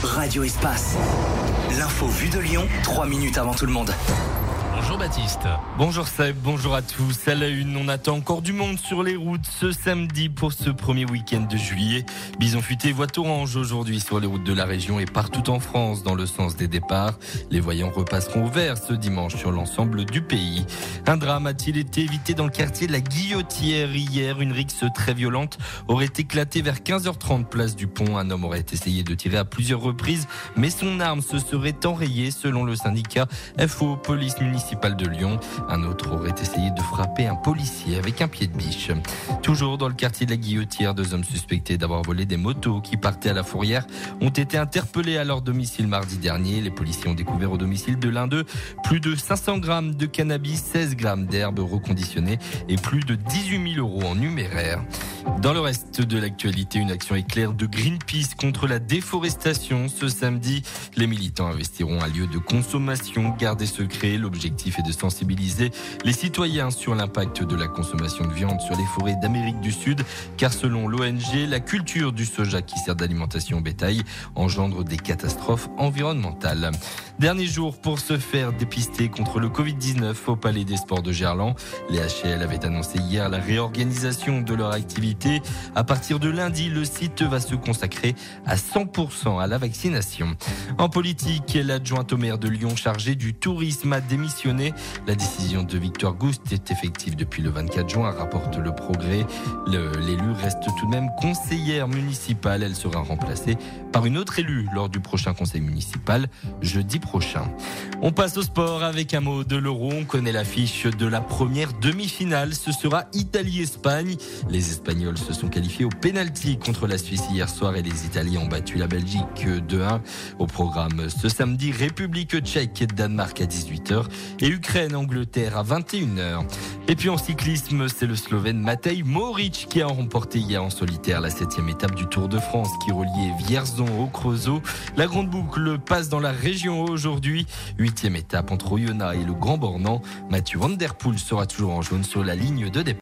Radio Espace. L'info vue de Lyon, 3 minutes avant tout le monde. Bonjour Baptiste. Bonjour Seb, bonjour à tous. À la une, on attend encore du monde sur les routes ce samedi pour ce premier week-end de juillet. Bison futé voie orange aujourd'hui sur les routes de la région et partout en France dans le sens des départs. Les voyants repasseront au vert ce dimanche sur l'ensemble du pays. Un drame a-t-il été évité dans le quartier de la Guillotière hier? Une rixe très violente aurait éclaté vers 15h30 place du Pont. Un homme aurait essayé de tirer à plusieurs reprises, mais son arme se serait enrayée selon le syndicat FO Police Municipale de Lyon. Un autre aurait essayé de frapper un policier avec un pied de biche. Toujours dans le quartier de la Guillotière, 2 hommes suspectés d'avoir volé des motos qui partaient à la fourrière ont été interpellés à leur domicile mardi dernier. Les policiers ont découvert au domicile de l'un d'eux plus de 500 grammes de cannabis, 16 grammes d'herbe reconditionnée et plus de 18 000 € en numéraire. Dans le reste de l'actualité, une action éclair de Greenpeace contre la déforestation. Ce samedi, les militants investiront un lieu de consommation gardé secret. L'objectif est de sensibiliser les citoyens sur l'impact de la consommation de viande sur les forêts d'Amérique du Sud, car selon l'ONG, la culture du soja qui sert d'alimentation au bétail engendre des catastrophes environnementales. Dernier jour pour se faire dépister contre le Covid-19 au Palais des Sports de Gerland. Les HL avaient annoncé hier la réorganisation de leur activité. À partir de lundi, le site va se consacrer à 100% à la vaccination. En politique, l'adjointe au maire de Lyon chargée du tourisme a démissionné. La décision de Victoire Gouste est effective depuis le 24 juin, rapporte Le Progrès. L'élu reste tout de même conseillère municipale. Elle sera remplacée par une autre élue lors du prochain conseil municipal, jeudi prochain. On passe au sport avec un mot de l'Euro. On connaît l'affiche de la première demi-finale. Ce sera Italie-Espagne. Les Espagnols se sont qualifiés au pénalty contre la Suisse hier soir et les Italiens ont battu la Belgique 2-1. Au programme ce samedi, République tchèque et Danemark à 18h et Ukraine-Angleterre à 21h. Et puis en cyclisme, c'est le Slovène Matej Mohorič qui a remporté hier en solitaire la 7e étape du Tour de France qui reliait Vierzon au Creusot. La grande boucle passe dans la région aujourd'hui. 8e étape entre Oyonnax et le Grand Bornand. Mathieu Van Der Poel sera toujours en jaune sur la ligne de départ.